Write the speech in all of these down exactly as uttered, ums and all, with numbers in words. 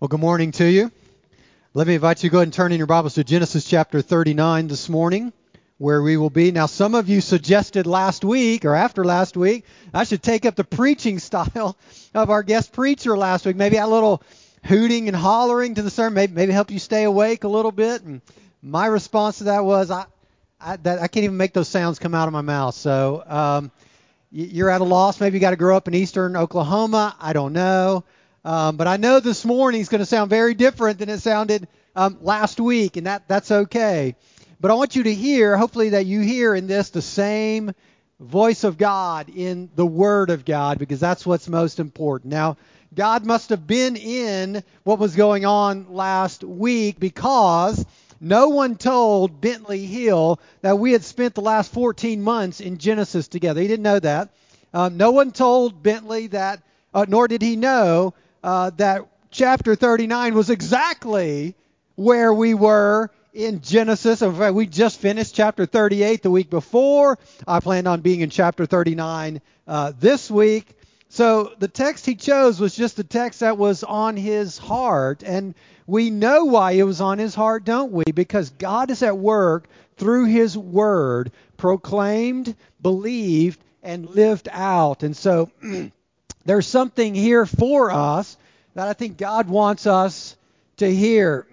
Well, good morning to you. Let me invite you to go ahead and turn in your Bibles to Genesis chapter thirty-nine this morning, where we will be. Now, some of you suggested last week or after last week, I should take up the preaching style of our guest preacher last week. Maybe a little hooting and hollering to the sermon, maybe, maybe help you stay awake a little bit. And my response to that was, I, I, that, I can't even make those sounds come out of my mouth. So um, you're at a loss. Maybe you got to grow up in eastern Oklahoma. I don't know. Um, but I know this morning is going to sound very different than it sounded um, last week, and that that's okay. But I want you to hear, hopefully that you hear in this the same voice of God in the Word of God, because that's what's most important. Now, God must have been in what was going on last week, because no one told Bentley Hill that we had spent the last fourteen months in Genesis together. He didn't know that. Um, no one told Bentley that, uh, nor did he know Uh, that chapter thirty-nine was exactly where we were in Genesis. In fact, we just finished chapter thirty-eight the week before. I planned on being in chapter thirty-nine uh, this week. So the text he chose was just the text that was on his heart. And we know why it was on his heart, don't we? Because God is at work through his word, proclaimed, believed, and lived out. And so there's something here for us that I think God wants us to hear.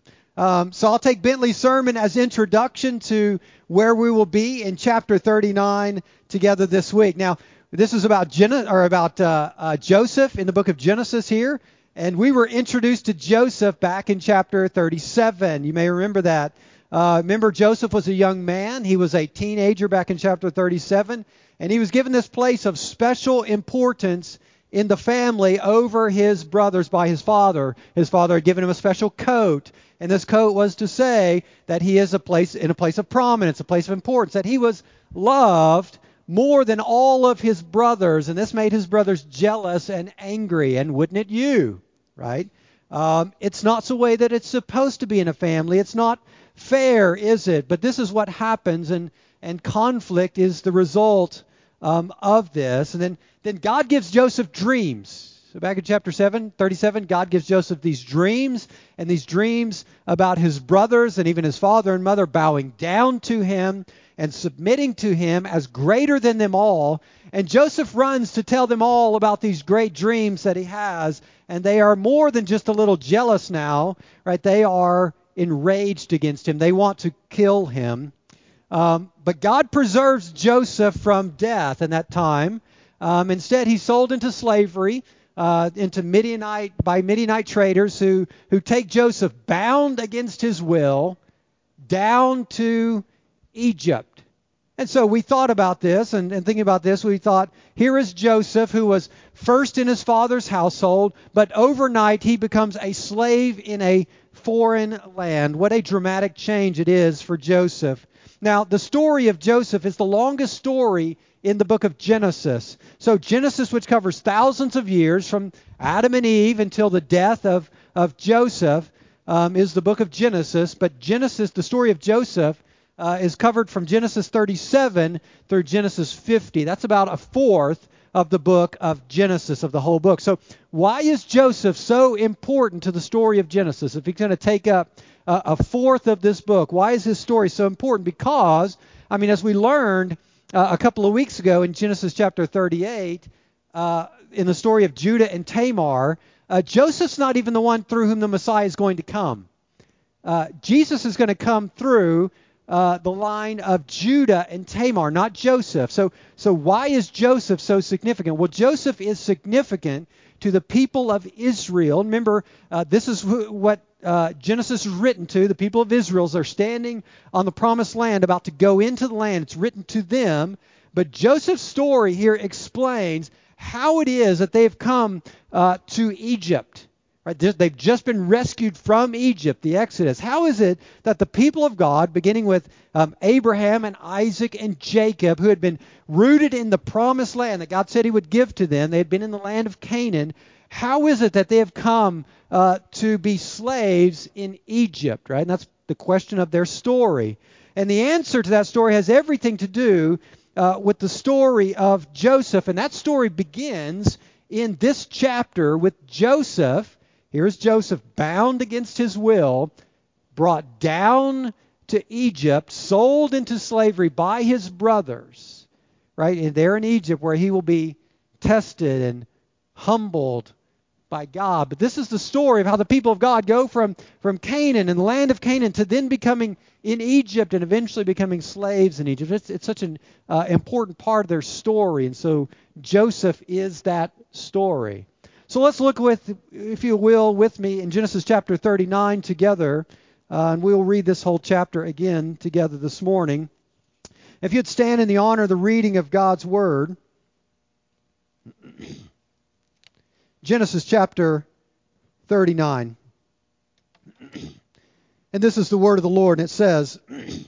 Um, so I'll take Bentley's sermon as introduction to where we will be in chapter thirty-nine together this week. Now, this is about Gen- or about uh, uh, Joseph in the book of Genesis here, and we were introduced to Joseph back in chapter thirty-seven. You may remember that. Uh, remember, Joseph was a young man. He was a teenager back in chapter thirty-seven. And he was given this place of special importance in the family over his brothers by his father. His father had given him a special coat, and this coat was to say that he is a place in a place of prominence, a place of importance, that he was loved more than all of his brothers, and this made his brothers jealous and angry. And wouldn't it you, right? Um, it's not the way that it's supposed to be in a family. It's not fair, is it? But this is what happens, and and conflict is the result um, of this. And then, then God gives Joseph dreams. So back in chapter seven, thirty-seven, God gives Joseph these dreams, and these dreams about his brothers and even his father and mother bowing down to him and submitting to him as greater than them all. And Joseph runs to tell them all about these great dreams that he has, and they are more than just a little jealous now, right? They are enraged against him. They want to kill him. Um, but God preserves Joseph from death in that time. Um, instead, he's sold into slavery, uh, into Midianite by Midianite traders who who take Joseph bound against his will down to Egypt. And so we thought about this, and, and thinking about this, we thought, here is Joseph, who was first in his father's household, but overnight he becomes a slave in a foreign land. What a dramatic change it is for Joseph. Now, the story of Joseph is the longest story in the book of Genesis. So Genesis, which covers thousands of years from Adam and Eve until the death of, of Joseph, um, is the book of Genesis. But Genesis, the story of Joseph, uh, is covered from Genesis thirty-seven through Genesis fifty. That's about a fourth of the book of Genesis, of the whole book. So why is Joseph so important to the story of Genesis? If he's going to take up uh, a fourth of this book, why is his story so important? Because, I mean, as we learned uh, a couple of weeks ago in Genesis chapter thirty-eight, uh, in the story of Judah and Tamar, uh, Joseph's not even the one through whom the Messiah is going to come. Uh, Jesus is going to come through Uh, the line of Judah and Tamar, not Joseph. So, so why is Joseph so significant? Well, Joseph is significant to the people of Israel. Remember, uh, this is wh- what uh, Genesis is written to. The people of Israel are standing on the promised land, about to go into the land. It's written to them. But Joseph's story here explains how it is that they've come uh, to Egypt. Right, they've just been rescued from Egypt, the Exodus. How is it that the people of God, beginning with um, Abraham and Isaac and Jacob, who had been rooted in the promised land that God said he would give to them, they had been in the land of Canaan, how is it that they have come uh, to be slaves in Egypt? Right, and that's the question of their story. And the answer to that story has everything to do uh, with the story of Joseph. And that story begins in this chapter with Joseph Here's Joseph bound against his will, brought down to Egypt, sold into slavery by his brothers, right? And there in Egypt where he will be tested and humbled by God. But this is the story of how the people of God go from, from Canaan and the land of Canaan to then becoming in Egypt and eventually becoming slaves in Egypt. It's, it's such an uh, important part of their story. And so Joseph is that story. So let's look with, if you will, with me in Genesis chapter thirty-nine together. Uh, and we'll read this whole chapter again together this morning. If you'd stand in the honor of the reading of God's Word. Genesis chapter thirty-nine. And this is the word of the Lord, and it says,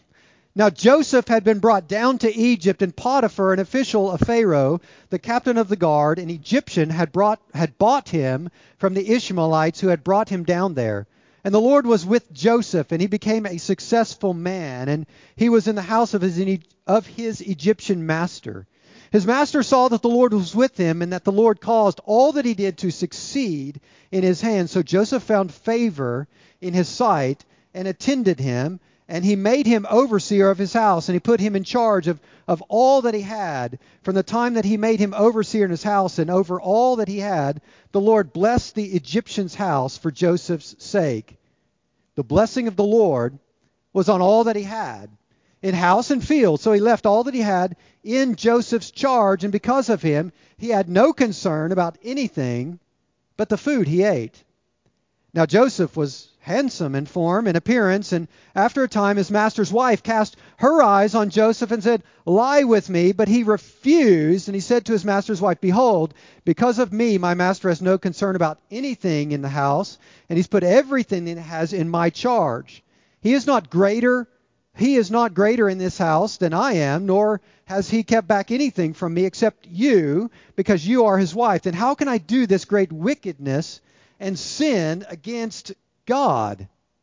Now Joseph had been brought down to Egypt, and Potiphar, an official of Pharaoh, the captain of the guard, an Egyptian, had brought had bought him from the Ishmaelites who had brought him down there. And the Lord was with Joseph, and he became a successful man, and he was in the house of his, of his Egyptian master. His master saw that the Lord was with him, and that the Lord caused all that he did to succeed in his hand. So Joseph found favor in his sight and attended him, and he made him overseer of his house, and he put him in charge of, of all that he had. From the time that he made him overseer in his house and over all that he had, the Lord blessed the Egyptian's house for Joseph's sake. The blessing of the Lord was on all that he had, in house and field. So he left all that he had in Joseph's charge, and because of him, he had no concern about anything but the food he ate. Now Joseph was handsome in form and appearance, and after a time his master's wife cast her eyes on Joseph and said, Lie with me. But he refused, and he said to his master's wife, Behold, because of me my master has no concern about anything in the house, and he's put everything that he has in my charge. He is not greater He is not greater in this house than I am, nor has he kept back anything from me except you, because you are his wife. Then how can I do this great wickedness and sin against God?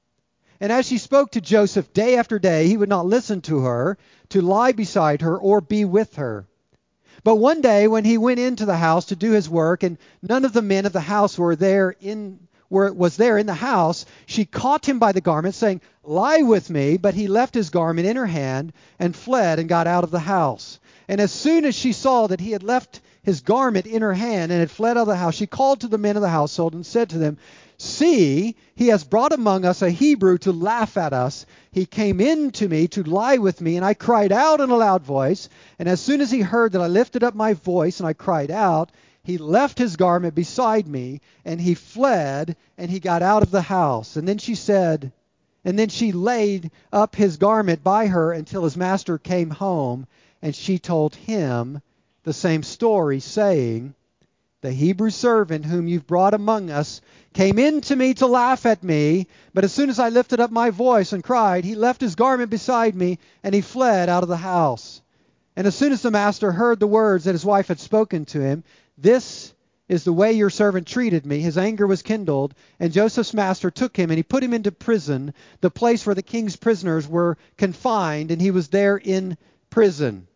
And as she spoke to Joseph day after day, he would not listen to her, to lie beside her, or be with her. But one day when he went into the house to do his work, and none of the men of the house were there in where it was there in the house, she caught him by the garment, saying, Lie with me. But he left his garment in her hand and fled and got out of the house. And as soon as she saw that he had left his garment in her hand and had fled out of the house, she called to the men of the household and said to them, See, he has brought among us a Hebrew to laugh at us. He came in to me to lie with me, and I cried out in a loud voice. And as soon as he heard that I lifted up my voice and I cried out, he left his garment beside me, and he fled, and he got out of the house. And then she said, and then she laid up his garment by her until his master came home, and she told him the same story, saying, The Hebrew servant whom you've brought among us came in to me to laugh at me, but as soon as I lifted up my voice and cried, he left his garment beside me, and he fled out of the house. And as soon as the master heard the words that his wife had spoken to him, This is the way your servant treated me, his anger was kindled, and Joseph's master took him, and he put him into prison, the place where the king's prisoners were confined, and he was there in prison.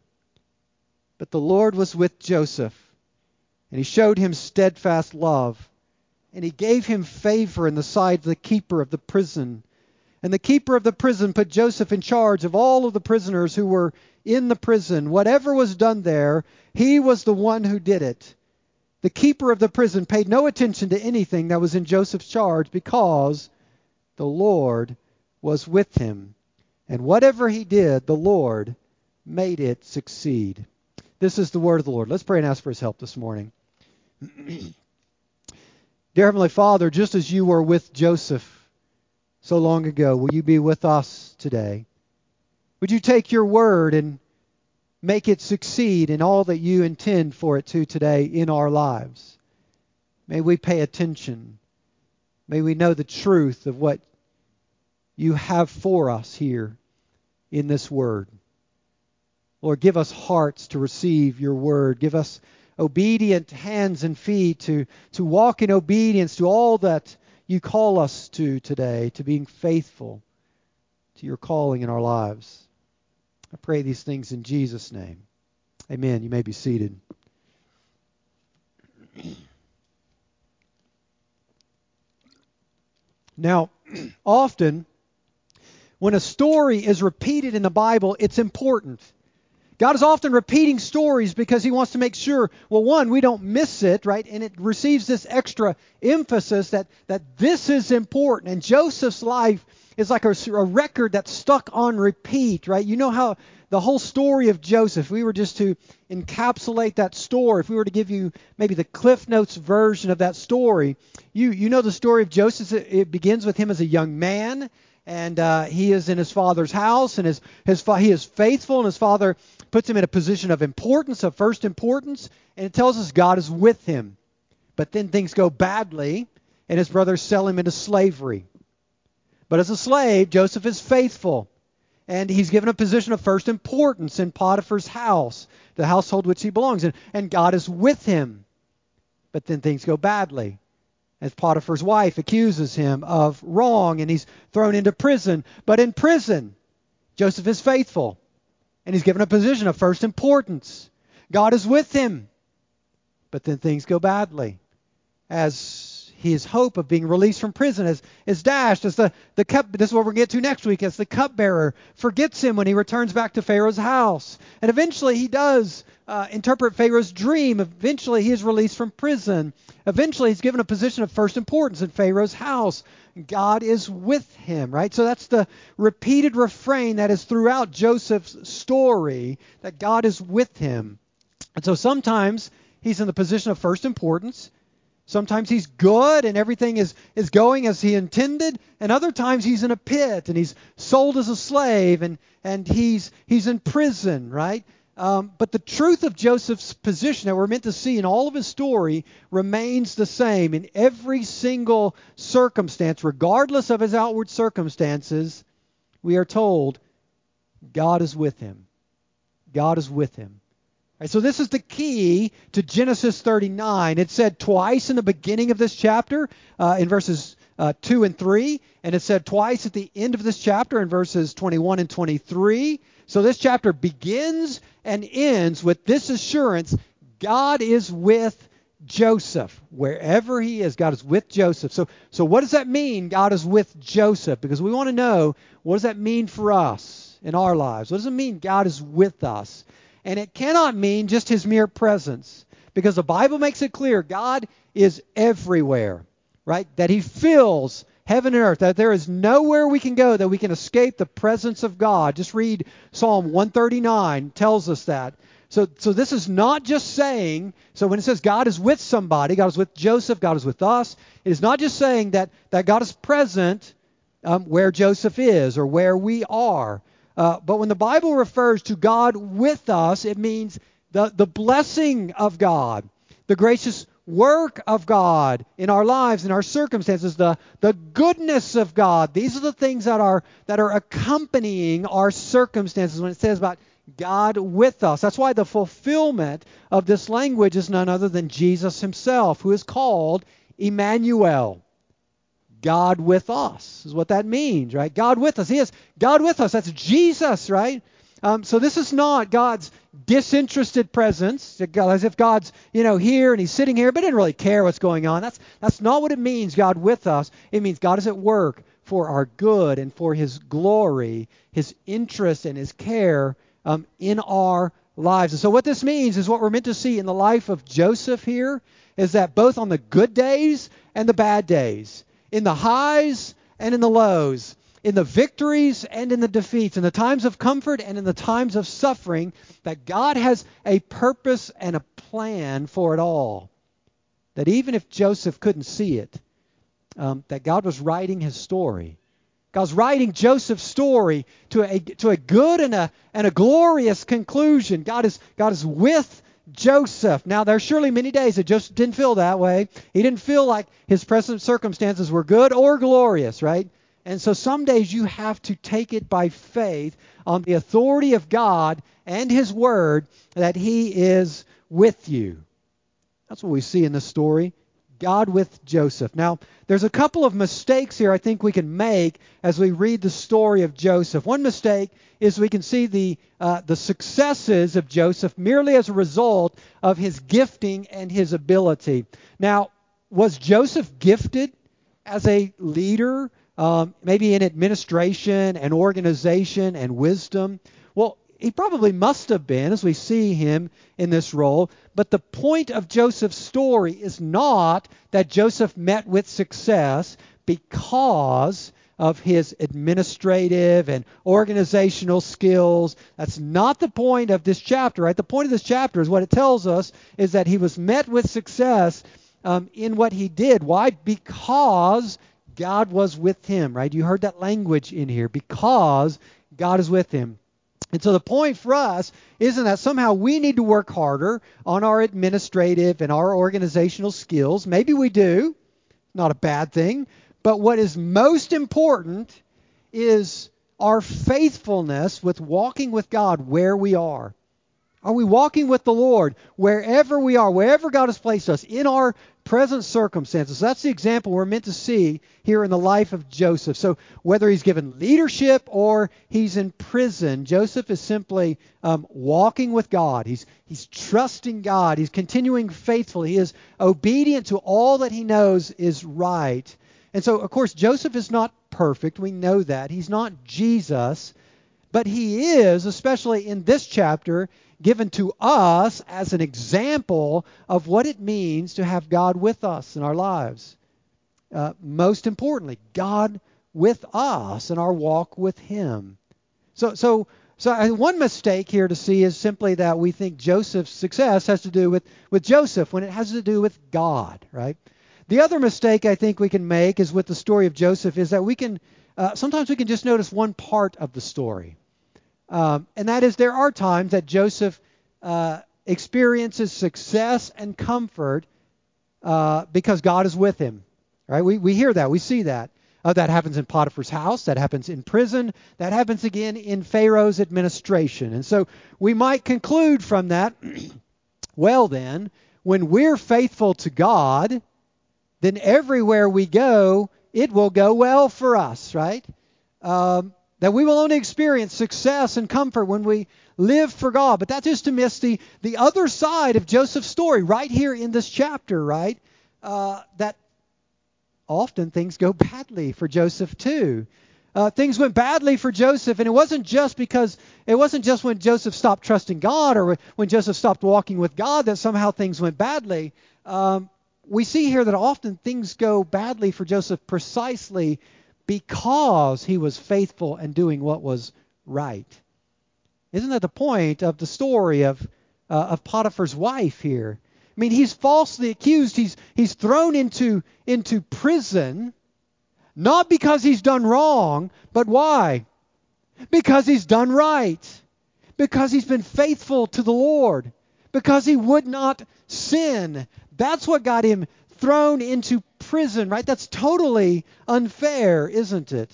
But the Lord was with Joseph, and he showed him steadfast love, and he gave him favor in the sight of the keeper of the prison. And the keeper of the prison put Joseph in charge of all of the prisoners who were in the prison. Whatever was done there, he was the one who did it. The keeper of the prison paid no attention to anything that was in Joseph's charge, because the Lord was with him. And whatever he did, the Lord made it succeed. This is the word of the Lord. Let's pray and ask for his help this morning. Dear Heavenly Father, just as you were with Joseph so long ago, will you be with us today? Would you take your word and make it succeed in all that you intend for it to today in our lives? May we pay attention. May we know the truth of what you have for us here in this word. Lord, give us hearts to receive your word. Give us obedient hands and feet to, to walk in obedience to all that you call us to today, to being faithful to your calling in our lives. I pray these things in Jesus' name. Amen. You may be seated. Now, often when a story is repeated in the Bible, it's important. God is often repeating stories because he wants to make sure, well, one, we don't miss it, right? And it receives this extra emphasis that, that this is important. And Joseph's life is like a, a record that's stuck on repeat, right? You know how the whole story of Joseph, if we were just to encapsulate that story, if we were to give you maybe the Cliff Notes version of that story, you, you know the story of Joseph. It begins with him as a young man. And uh, he is in his father's house, and his, his fa- he is faithful, and his father puts him in a position of importance, of first importance, and it tells us God is with him. But then things go badly, and his brothers sell him into slavery. But as a slave, Joseph is faithful, and he's given a position of first importance in Potiphar's house, the household which he belongs in, and God is with him. But then things go badly, as Potiphar's wife accuses him of wrong, and he's thrown into prison. But in prison, Joseph is faithful, and he's given a position of first importance. God is with him. But then things go badly, as his hope of being released from prison is, is dashed, as the, the cup, this is what we're going to get to next week, as the cupbearer forgets him when he returns back to Pharaoh's house. And eventually he does uh, interpret Pharaoh's dream. Eventually he is released from prison. Eventually he's given a position of first importance in Pharaoh's house. God is with him, right? So that's the repeated refrain that is throughout Joseph's story, that God is with him. And so sometimes he's in the position of first importance. Sometimes he's good and everything is, is going as he intended, and other times he's in a pit and he's sold as a slave and, and he's he's in prison, right? Um, but the truth of Joseph's position that we're meant to see in all of his story remains the same in every single circumstance, regardless of his outward circumstances. We are told God is with him. God is with him. Right, so this is the key to Genesis thirty-nine. It said twice in the beginning of this chapter, uh, in verses uh, two and three, and it said twice at the end of this chapter in verses twenty-one and twenty-three. So this chapter begins and ends with this assurance: God is with Joseph. Wherever he is, God is with Joseph. So, so what does that mean, God is with Joseph? Because we want to know, what does that mean for us in our lives? What does it mean God is with us? And it cannot mean just his mere presence, because the Bible makes it clear God is everywhere, right? That he fills heaven and earth, that there is nowhere we can go that we can escape the presence of God. Just read Psalm one thirty-nine, tells us that. So, so this is not just saying, so when it says God is with somebody, God is with Joseph, God is with us, it is not just saying that, that God is present um, where Joseph is or where we are. Uh, but when the Bible refers to God with us, it means the, the blessing of God, the gracious work of God in our lives, in our circumstances, the, the goodness of God. These are the things that are that are accompanying our circumstances when it says about God with us. That's why the fulfillment of this language is none other than Jesus himself, who is called Emmanuel. God with us is what that means, right? God with us. He is God with us. That's Jesus, right? Um, so this is not God's disinterested presence, as if God's, you know, here and he's sitting here, but didn't really care what's going on. That's that's not what it means, God with us. It means God is at work for our good and for his glory, his interest and his care um, in our lives. And so what this means is what we're meant to see in the life of Joseph here is that both on the good days and the bad days, in the highs and in the lows, in the victories and in the defeats, in the times of comfort and in the times of suffering, that God has a purpose and a plan for it all. That even if Joseph couldn't see it, um, that God was writing his story. God's writing Joseph's story to a to a good and a and a glorious conclusion. God is God is with Joseph. Now, there are surely many days that Joseph didn't feel that way. He didn't feel like his present circumstances were good or glorious, right? And so some days you have to take it by faith on the authority of God and his word that he is with you. That's what we see in this story. God with Joseph. Now, there's a couple of mistakes here I think we can make as we read the story of Joseph. One mistake is we can see the uh, the successes of Joseph merely as a result of his gifting and his ability. Now, was Joseph gifted as a leader, um, maybe in administration and organization and wisdom? Well, he probably must have been, as we see him in this role. But the point of Joseph's story is not that Joseph met with success because of his administrative and organizational skills. That's not the point of this chapter, right? The point of this chapter is what it tells us is that he was met with success um, in what he did. Why? Because God was with him, right? You heard that language in here. Because God is with him. And so the point for us isn't that somehow we need to work harder on our administrative and our organizational skills. Maybe we do. Not a bad thing. But what is most important is our faithfulness with walking with God where we are. Are we walking with the Lord wherever we are, wherever God has placed us, in our present circumstances? That's the example we're meant to see here in the life of Joseph. So whether he's given leadership or he's in prison, Joseph is simply um, walking with God. He's, he's trusting God. He's continuing faithful. He is obedient to all that he knows is right. And so, of course, Joseph is not perfect. We know that. He's not Jesus. But he is, especially in this chapter, given to us as an example of what it means to have God with us in our lives. Uh, most importantly, God with us in our walk with him. So, so, so one mistake here to see is simply that we think Joseph's success has to do with, with Joseph when it has to do with God, right? The other mistake I think we can make is with the story of Joseph is that we can, uh, sometimes we can just notice one part of the story. Um, and that is there are times that Joseph uh, experiences success and comfort uh, because God is with him. Right? We we hear that. We see that. Uh, that happens in Potiphar's house. That happens in prison. That happens again in Pharaoh's administration. And so we might conclude from that, well then, when we're faithful to God, then everywhere we go, it will go well for us, right? Um, that we will only experience success and comfort when we live for God. But that's just to miss the, the other side of Joseph's story right here in this chapter, right? Uh, that often things go badly for Joseph too. Uh, things went badly for Joseph, and it wasn't just because, it wasn't just when Joseph stopped trusting God or when Joseph stopped walking with God that somehow things went badly. Um, we see here that often things go badly for Joseph precisely because he was faithful and doing what was right. Isn't that the point of the story of uh, of Potiphar's wife here? I mean, he's falsely accused. He's he's thrown into into prison, not because he's done wrong, but why? Because he's done right. Because he's been faithful to the Lord. Because he would not sin. That's what got him thrown into prison, right? That's totally unfair, isn't it?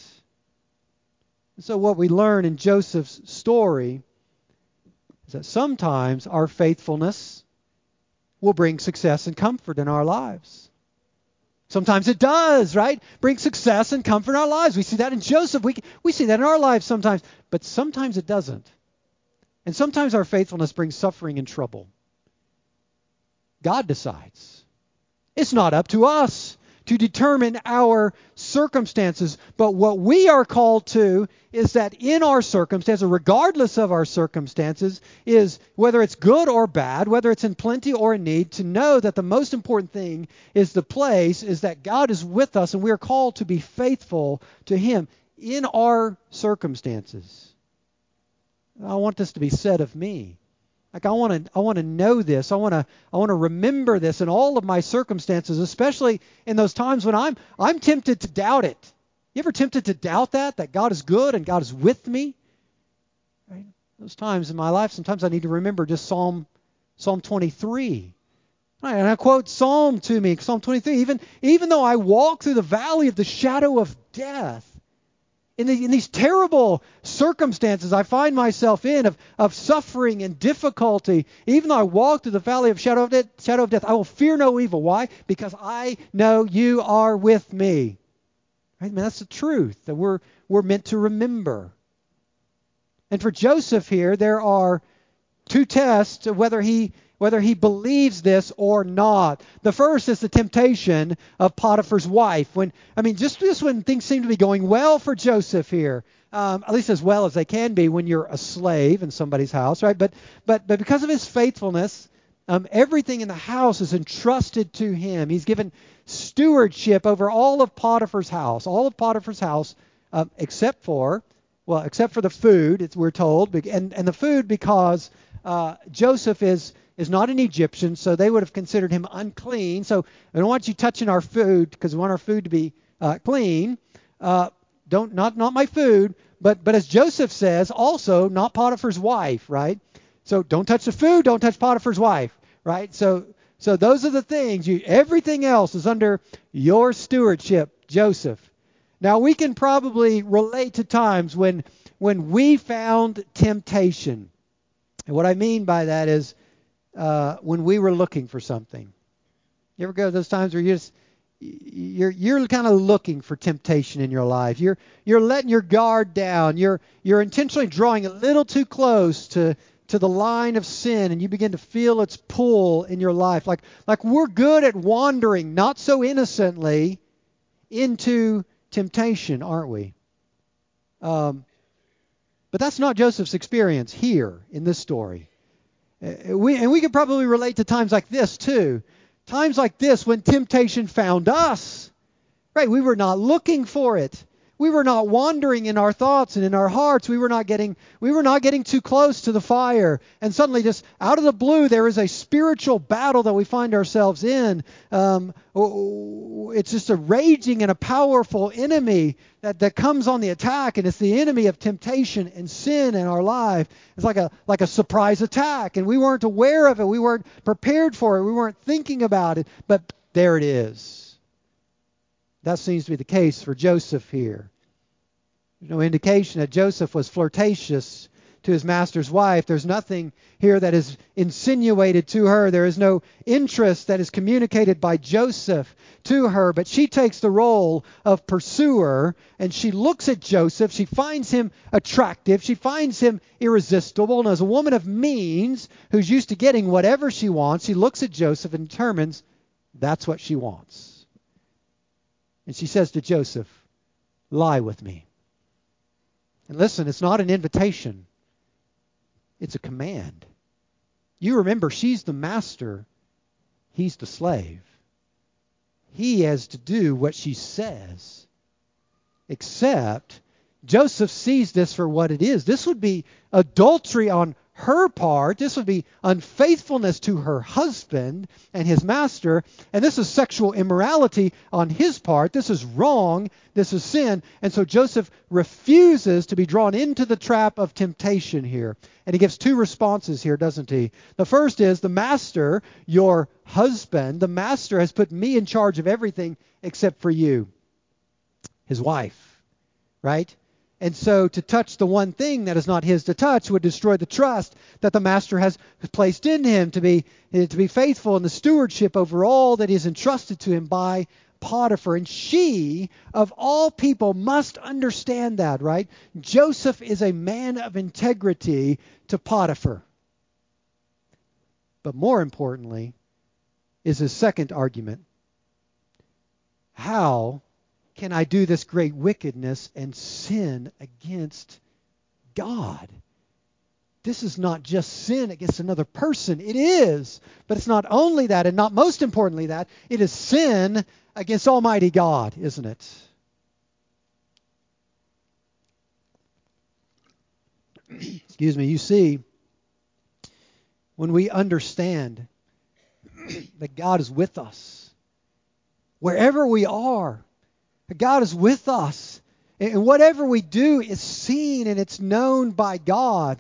So what we learn in Joseph's story is that sometimes our faithfulness will bring success and comfort in our lives. Sometimes it does, right? Bring success and comfort in our lives. We see that in Joseph. We, we see that in our lives sometimes. But sometimes it doesn't. And sometimes our faithfulness brings suffering and trouble. God decides. It's not up to us to determine our circumstances. But what we are called to is that in our circumstances, regardless of our circumstances, is whether it's good or bad, whether it's in plenty or in need, to know that the most important thing is the place, is that God is with us and we are called to be faithful to him in our circumstances. I want this to be said of me. Like I want to, I want to know this. I want to, I want to remember this in all of my circumstances, especially in those times when I'm, I'm tempted to doubt it. You ever tempted to doubt that, that God is good and God is with me? Right? Those times in my life, sometimes I need to remember just Psalm, Psalm twenty-three. Right, and I quote Psalm to me, Psalm twenty-three. Even, even though I walk through the valley of the shadow of death, In, the, in these terrible circumstances I find myself in of, of suffering and difficulty, even though I walk through the valley of shadow of death, shadow of death, I will fear no evil. Why? Because I know you are with me. Right? I mean, that's the truth that we're we're meant to remember. And for Joseph here, there are two tests of whether he whether he believes this or not. The first is the temptation of Potiphar's wife. When I mean, just just when things seem to be going well for Joseph here, um, at least as well as they can be when you're a slave in somebody's house, right? But but but because of his faithfulness, um, everything in the house is entrusted to him. He's given stewardship over all of Potiphar's house, all of Potiphar's house, uh, except for well, except for the food. It's, we're told, and and the food because uh, Joseph is. is not an Egyptian, so they would have considered him unclean. So I don't want you touching our food because we want our food to be uh, clean. Uh, don't not not my food, but but as Joseph says, also not Potiphar's wife, right? So don't touch the food, don't touch Potiphar's wife, right? So so those are the things. You everything else is under your stewardship, Joseph. Now we can probably relate to times when when we found temptation, and what I mean by that is. Uh, when we were looking for something. You ever go to those times where you're just you're you're kind of looking for temptation in your life. You're you're letting your guard down. You're you're intentionally drawing a little too close to to the line of sin, and you begin to feel its pull in your life. Like like we're good at wandering, not so innocently, into temptation, aren't we? Um, but that's not Joseph's experience here in this story. Uh, we, and we could probably relate to times like this too. Times like this when temptation found us. Right? We were not looking for it. We were not wandering in our thoughts and in our hearts. We were not getting we were not getting too close to the fire. And suddenly just out of the blue there is a spiritual battle that we find ourselves in. Um, it's just a raging and a powerful enemy that, that comes on the attack, and it's the enemy of temptation and sin in our life. It's like a like a surprise attack, and we weren't aware of it. We weren't prepared for it. We weren't thinking about it. But there it is. That seems to be the case for Joseph here. There's no indication that Joseph was flirtatious to his master's wife. There's nothing here that is insinuated to her. There is no interest that is communicated by Joseph to her, but she takes the role of pursuer, and she looks at Joseph. She finds him attractive. She finds him irresistible, and as a woman of means who's used to getting whatever she wants, she looks at Joseph and determines that's what she wants. And she says to Joseph, lie with me. And listen, it's not an invitation. It's a command. You remember, she's the master. He's the slave. He has to do what she says. Except Joseph sees this for what it is. This would be adultery on her part. This would be unfaithfulness to her husband and his master. And this is sexual immorality on his part. This is wrong. This is sin. And so Joseph refuses to be drawn into the trap of temptation here. And he gives two responses here, doesn't he? The first is, the master, your husband, the master has put me in charge of everything except for you, his wife, right? And so to touch the one thing that is not his to touch would destroy the trust that the master has placed in him to be to be faithful in the stewardship over all that is entrusted to him by Potiphar. And she, of all people, must understand that, right? Joseph is a man of integrity to Potiphar. But more importantly is his second argument. How can I do this great wickedness and sin against God? This is not just sin against another person. It is. But it's not only that, and not most importantly that. It is sin against Almighty God, isn't it? Excuse me. You see, when we understand that God is with us, wherever we are, God is with us. And whatever we do is seen and it's known by God.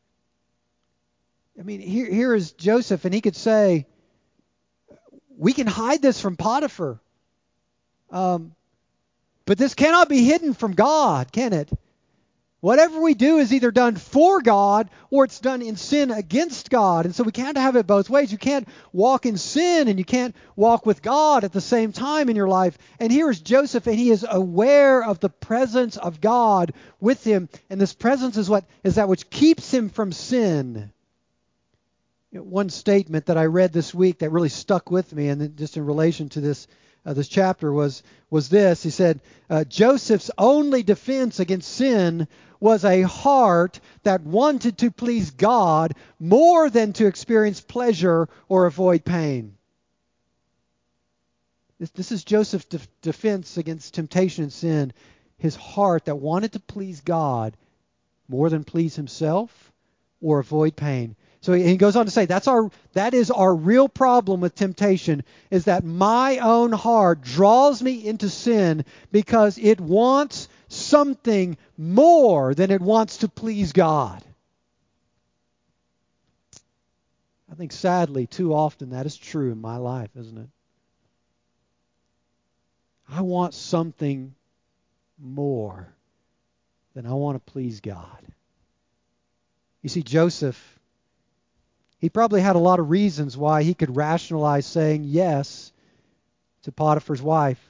I mean, here, here is Joseph, and he could say, we can hide this from Potiphar. Um, but this cannot be hidden from God, can it? Whatever we do is either done for God or it's done in sin against God. And so we can't have it both ways. You can't walk in sin and you can't walk with God at the same time in your life. And here is Joseph, and he is aware of the presence of God with him. And this presence is what is that which keeps him from sin. You know, one statement that I read this week that really stuck with me, and just in relation to this uh, this chapter, was was this. He said, uh, Joseph's only defense against sin was a heart that wanted to please God more than to experience pleasure or avoid pain. This, this is Joseph's de- defense against temptation and sin. His heart that wanted to please God more than please himself or avoid pain. So he goes on to say, that's our that is our real problem with temptation, is that my own heart draws me into sin because it wants something more than it wants to please God. I think sadly, too often that is true in my life, isn't it? I want something more than I want to please God. You see, Joseph, he probably had a lot of reasons why he could rationalize saying yes to Potiphar's wife.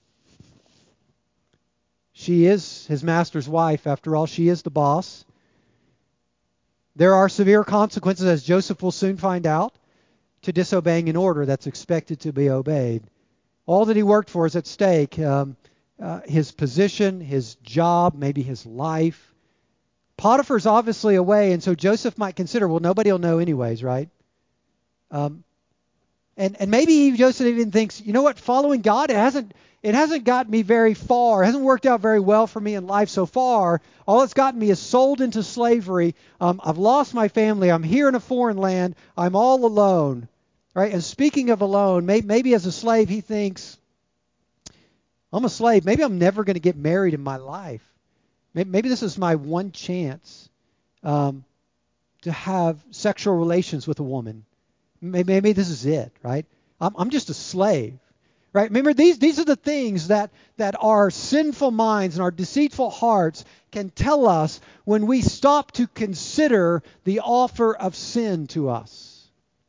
She is his master's wife, after all. She is the boss. There are severe consequences, as Joseph will soon find out, to disobeying an order that's expected to be obeyed. All that he worked for is at stake. Um, uh, his position, his job, maybe his life. Potiphar's obviously away, and so Joseph might consider, well, nobody will know anyways, right? Um, and and maybe Joseph even thinks, you know what, following God, it hasn't it hasn't got me very far. It hasn't worked out very well for me in life so far. All it's gotten me is sold into slavery. Um, I've lost my family. I'm here in a foreign land. I'm all alone, right? And speaking of alone, maybe, maybe as a slave he thinks, I'm a slave. Maybe I'm never going to get married in my life. Maybe this is my one chance um, to have sexual relations with a woman. Maybe, maybe this is it, right? I'm, I'm just a slave, right? Remember, these these are the things that, that our sinful minds and our deceitful hearts can tell us when we stop to consider the offer of sin to us.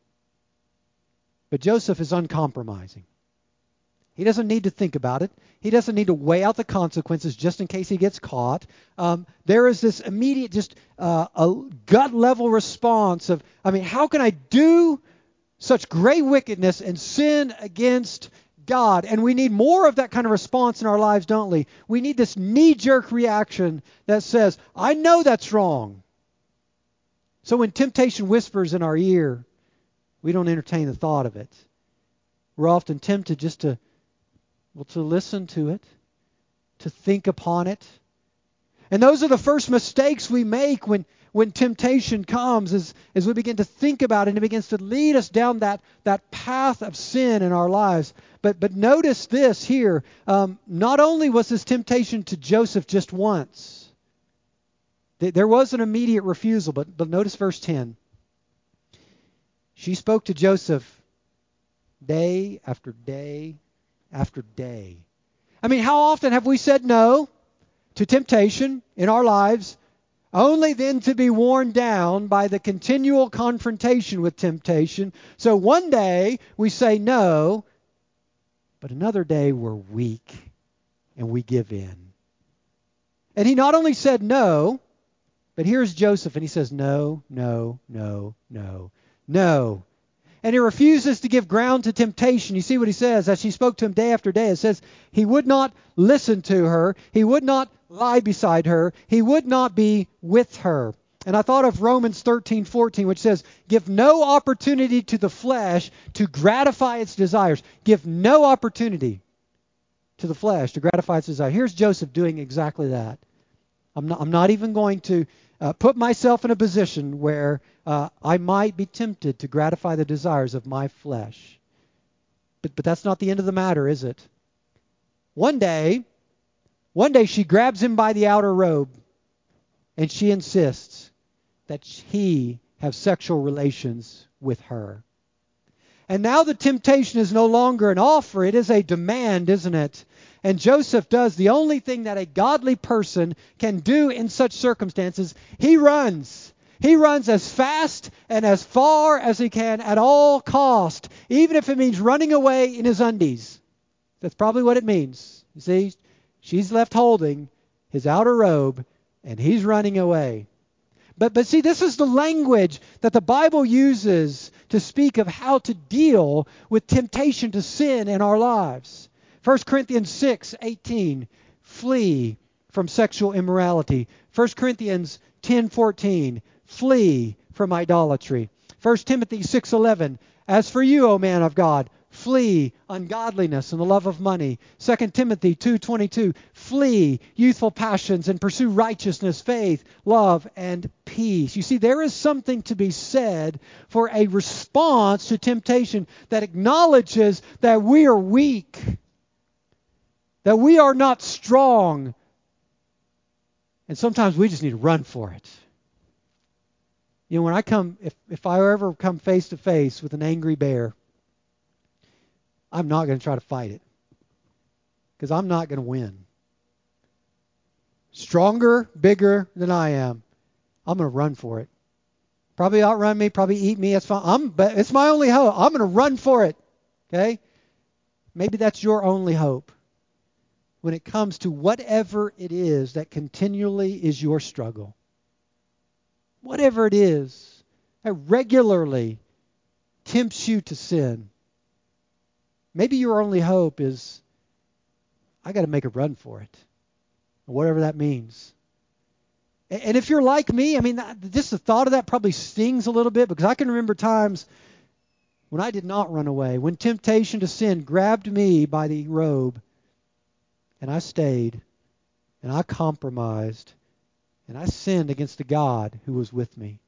But Joseph is uncompromising. He doesn't need to think about it. He doesn't need to weigh out the consequences just in case he gets caught. Um, there is this immediate, just uh, a gut-level response of, I mean, how can I do such great wickedness and sin against God? And we need more of that kind of response in our lives, don't we? We need this knee-jerk reaction that says, I know that's wrong. So when temptation whispers in our ear, we don't entertain the thought of it. We're often tempted just to Well, to listen to it, to think upon it. And those are the first mistakes we make when, when temptation comes, is, is we begin to think about it, and it begins to lead us down that, that path of sin in our lives. But but notice this here. Um, not only was this temptation to Joseph just once. Th- there was an immediate refusal, but, but notice verse ten. She spoke to Joseph day after day after day. I mean, how often have we said no to temptation in our lives, only then to be worn down by the continual confrontation with temptation? So one day we say no, but another day we're weak and we give in. And he not only said no, but here's Joseph, and he says no, no, no, no, no. And he refuses to give ground to temptation. You see what he says? As she spoke to him day after day, it says he would not listen to her. He would not lie beside her. He would not be with her. And I thought of Romans thirteen fourteen, which says, give no opportunity to the flesh to gratify its desires. Give no opportunity to the flesh to gratify its desires. Here's Joseph doing exactly that. I'm not, I'm not even going to uh, put myself in a position where uh, I might be tempted to gratify the desires of my flesh. But but that's not the end of the matter, is it? One day, one day she grabs him by the outer robe, and she insists that he have sexual relations with her. And now the temptation is no longer an offer, it is a demand, isn't it? And Joseph does the only thing that a godly person can do in such circumstances. He runs. He runs as fast and as far as he can at all cost, even if it means running away in his undies. That's probably what it means. You see, she's left holding his outer robe, and he's running away. But, but see, this is the language that the Bible uses to speak of how to deal with temptation to sin in our lives. First Corinthians six eighteen, flee from sexual immorality. First Corinthians ten fourteen, flee from idolatry. First Timothy six eleven, as for you, O man of God, flee ungodliness and the love of money. Second Timothy two twenty-two, flee youthful passions and pursue righteousness, faith, love, and peace. You see, there is something to be said for a response to temptation that acknowledges that we are weak, that we are not strong, and sometimes we just need to run for it. You know, when I come, if, if I ever come face to face with an angry bear, I'm not going to try to fight it, because I'm not going to win. Stronger, bigger than I am, I'm going to run for it. Probably outrun me, probably eat me. That's fine. I'm, but it's my only hope. I'm going to run for it. Okay? Maybe that's your only hope when it comes to whatever it is that continually is your struggle. Whatever it is that regularly tempts you to sin. Maybe your only hope is, I got to make a run for it, whatever that means. And if you're like me, I mean, just the thought of that probably stings a little bit, because I can remember times when I did not run away, when temptation to sin grabbed me by the robe, and I stayed, and I compromised, and I sinned against the God who was with me.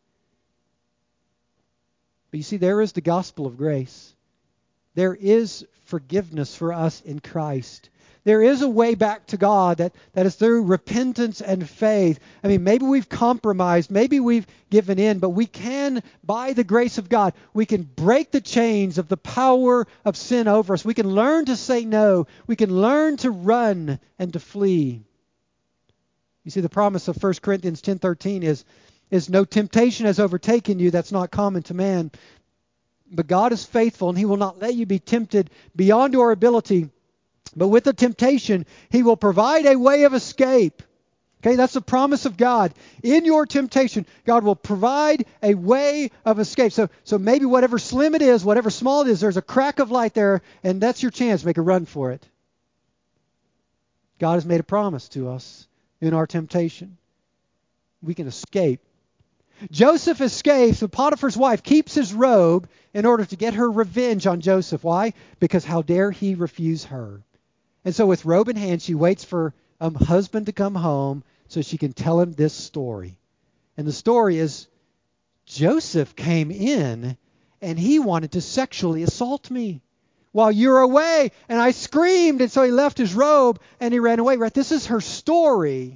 But you see, there is the gospel of grace. There is forgiveness for us in Christ. There is a way back to God that, that is through repentance and faith. I mean, maybe we've compromised, maybe we've given in, but we can, by the grace of God, we can break the chains of the power of sin over us. We can learn to say no. We can learn to run and to flee. You see, the promise of First Corinthians ten thirteen is, is no temptation has overtaken you that's not common to man. But God is faithful, and He will not let you be tempted beyond your ability. But with the temptation, He will provide a way of escape. Okay, that's the promise of God. In your temptation, God will provide a way of escape. So, so maybe whatever slim it is, whatever small it is, there's a crack of light there, and that's your chance. Make a run for it. God has made a promise to us in our temptation. We can escape. Joseph escapes, but Potiphar's wife keeps his robe in order to get her revenge on Joseph. Why? Because how dare he refuse her? And so with robe in hand, she waits for a husband to come home so she can tell him this story. And the story is, Joseph came in and he wanted to sexually assault me while you're away. And I screamed, and so he left his robe and he ran away. Right? This is her story.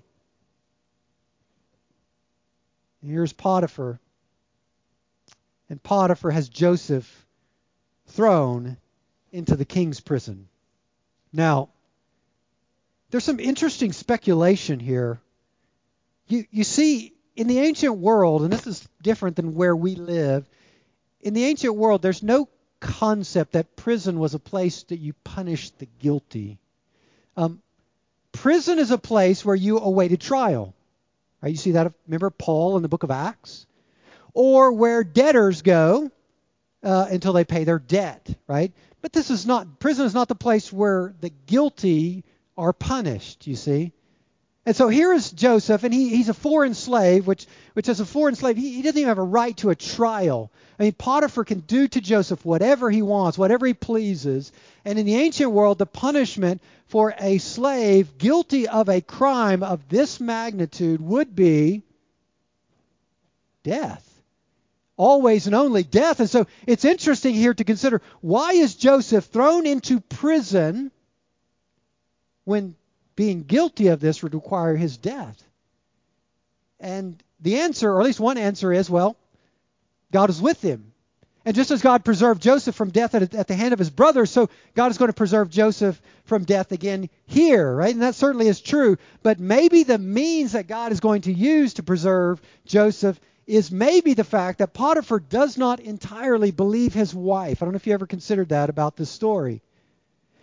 And here's Potiphar. And Potiphar has Joseph thrown into the king's prison. Now, there's some interesting speculation here. You, you see, in the ancient world, and this is different than where we live, in the ancient world, there's no concept that prison was a place that you punished the guilty. Um, prison is a place where you awaited trial. Right? You see that, remember Paul in the book of Acts? Or where debtors go uh, until they pay their debt, right? But this is not, prison is not the place where the guilty are punished, you see. And so here is Joseph, and he, he's a foreign slave, which, which as a foreign slave, he, he doesn't even have a right to a trial. I mean, Potiphar can do to Joseph whatever he wants, whatever he pleases. And in the ancient world, the punishment for a slave guilty of a crime of this magnitude would be death. Always and only death. And so it's interesting here to consider, why is Joseph thrown into prison when being guilty of this would require his death? And the answer, or at least one answer, is, well, God is with him. And just as God preserved Joseph from death at, at the hand of his brothers, so God is going to preserve Joseph from death again here, right? And that certainly is true. But maybe the means that God is going to use to preserve Joseph is maybe the fact that Potiphar does not entirely believe his wife. I don't know if you ever considered that about this story.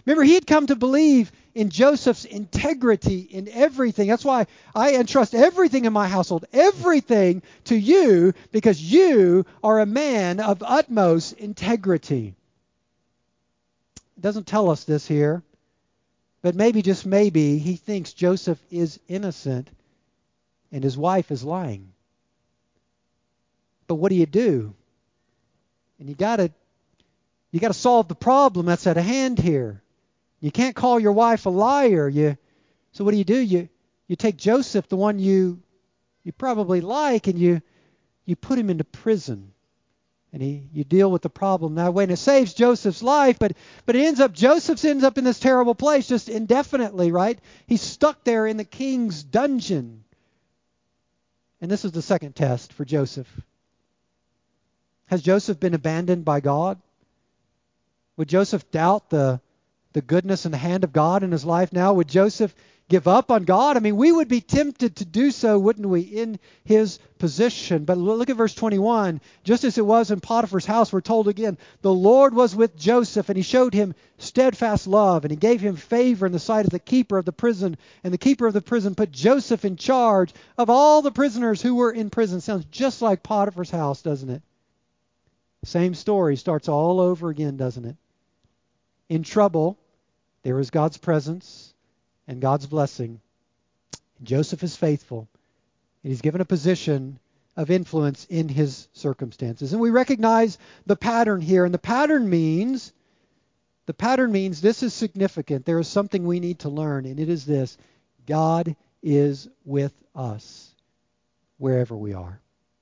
Remember, he had come to believe in Joseph's integrity in everything. That's why I entrust everything in my household, everything to you, because you are a man of utmost integrity. It doesn't tell us this here, but maybe, just maybe, he thinks Joseph is innocent and his wife is lying. But what do you do? And you got to you got to solve the problem that's at hand here. You can't call your wife a liar. You so what do you do? You you take Joseph, the one you you probably like, and you you put him into prison. And he, you deal with the problem that way. And it saves Joseph's life, but but it ends up, Joseph ends up in this terrible place just indefinitely, right? He's stuck there in the king's dungeon. And this is the second test for Joseph. Has Joseph been abandoned by God? Would Joseph doubt the, the goodness and the hand of God in his life now? Would Joseph give up on God? I mean, we would be tempted to do so, wouldn't we, in his position? But look at verse twenty-one. Just as it was in Potiphar's house, we're told again, the Lord was with Joseph, and he showed him steadfast love, and he gave him favor in the sight of the keeper of the prison. And the keeper of the prison put Joseph in charge of all the prisoners who were in prison. Sounds just like Potiphar's house, doesn't it? Same story, starts all over again, doesn't it? In trouble, there is God's presence and God's blessing. Joseph is faithful, and he's given a position of influence in his circumstances. And we recognize the pattern here, and the pattern means, the pattern means this is significant. There is something we need to learn, and it is this: God is with us wherever we are.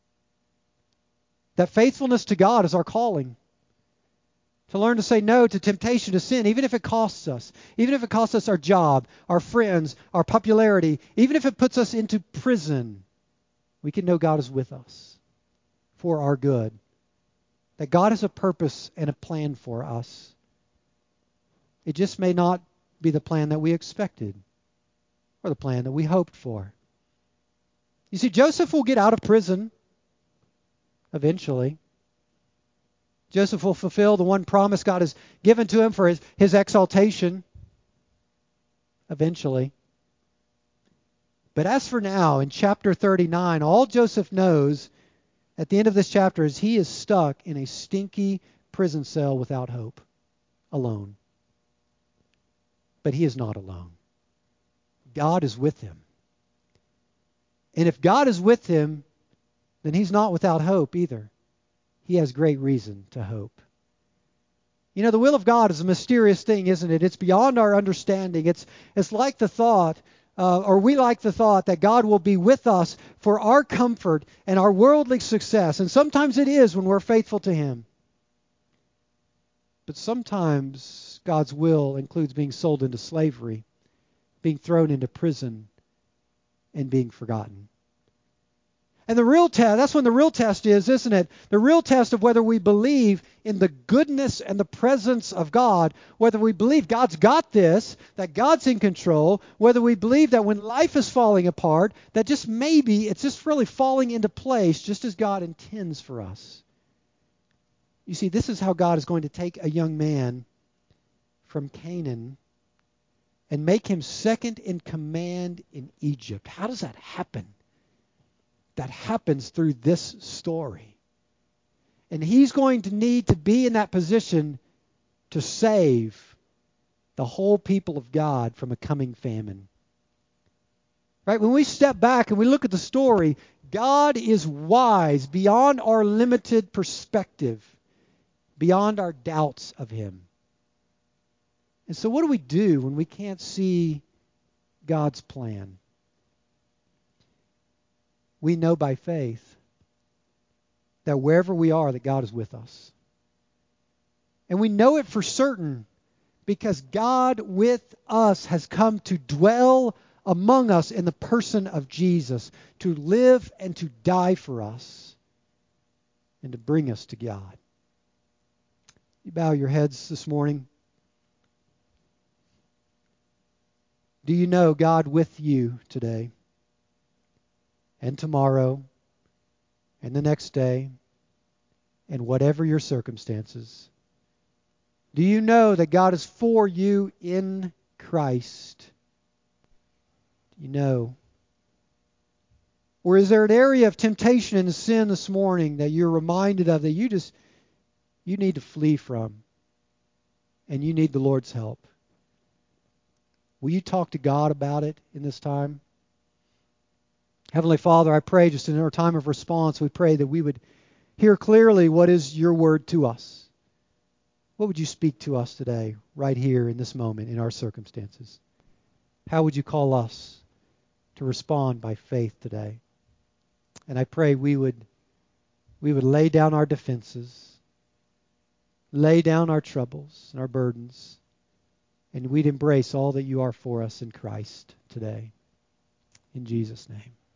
That faithfulness to God is our calling. To learn to say no to temptation, to sin, even if it costs us. Even if it costs us our job, our friends, our popularity. Even if it puts us into prison. We can know God is with us for our good. That God has a purpose and a plan for us. It just may not be the plan that we expected. Or the plan that we hoped for. You see, Joseph will get out of prison. Eventually. Joseph will fulfill the one promise God has given to him for his, his exaltation. Eventually. But as for now, in chapter thirty-nine, all Joseph knows at the end of this chapter is he is stuck in a stinky prison cell without hope. Alone. But he is not alone. God is with him. And if God is with him, then he's not without hope either. He has great reason to hope. You know, the will of God is a mysterious thing, isn't it? It's beyond our understanding. It's it's like the thought, uh, or we like the thought, that God will be with us for our comfort and our worldly success. And sometimes it is when we're faithful to him. But sometimes God's will includes being sold into slavery, being thrown into prison, and being forgotten. And the real test, that's when the real test is, isn't it? The real test of whether we believe in the goodness and the presence of God, whether we believe God's got this, that God's in control, whether we believe that when life is falling apart, that just maybe it's just really falling into place just as God intends for us. You see, this is how God is going to take a young man from Canaan and make him second in command in Egypt. How does that happen? That happens through this story. And he's going to need to be in that position to save the whole people of God from a coming famine. Right? When we step back and we look at the story, God is wise beyond our limited perspective, beyond our doubts of him. And so what do we do when we can't see God's plan? We know by faith that wherever we are, that God is with us. And we know it for certain because God with us has come to dwell among us in the person of Jesus, to live and to die for us, and to bring us to God. You bow your heads this morning. Do you know God with you today? And tomorrow, and the next day, and whatever your circumstances. Do you know that God is for you in Christ? Do you know? Or is there an area of temptation and sin this morning that you're reminded of that you just you need to flee from and you need the Lord's help? Will you talk to God about it in this time? Heavenly Father, I pray just in our time of response, we pray that we would hear clearly what is your word to us. What would you speak to us today, right here in this moment, in our circumstances? How would you call us to respond by faith today? And I pray we would we would lay down our defenses, lay down our troubles and our burdens, and we'd embrace all that you are for us in Christ today. In Jesus' name.